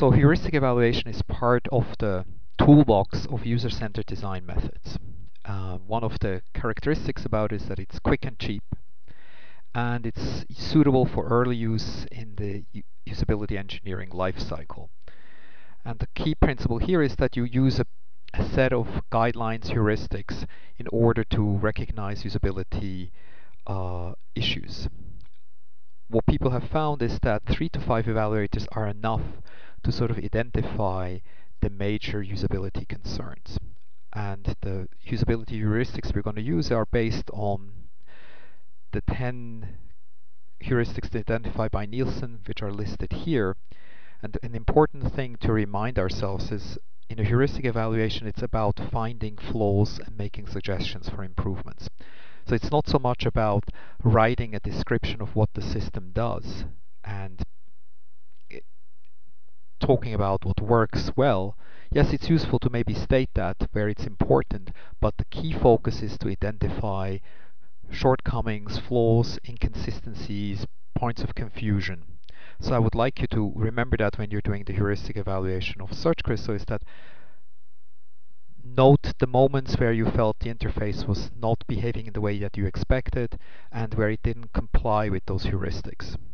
So heuristic evaluation is part of the toolbox of user-centered design methods. One of the characteristics about it is that it's quick and cheap, and it's suitable for early use in the usability engineering lifecycle. And the key principle here is that you use a set of guidelines, heuristics, in order to recognize usability issues. What people have found is that 3 to 5 evaluators are enough to sort of identify the major usability concerns. And the usability heuristics we're going to use are based on the 10 heuristics identified by Nielsen, which are listed here. And an important thing to remind ourselves is in a heuristic evaluation, it's about finding flaws and making suggestions for improvements. So it's not so much about writing a description of what the system does and talking about what works well. Yes, it's useful to maybe state that where it's important, but the key focus is to identify shortcomings, flaws, inconsistencies, points of confusion. So I would like you to remember that when you're doing the heuristic evaluation of Search Crystal, is that note the moments where you felt the interface was not behaving in the way that you expected and where it didn't comply with those heuristics.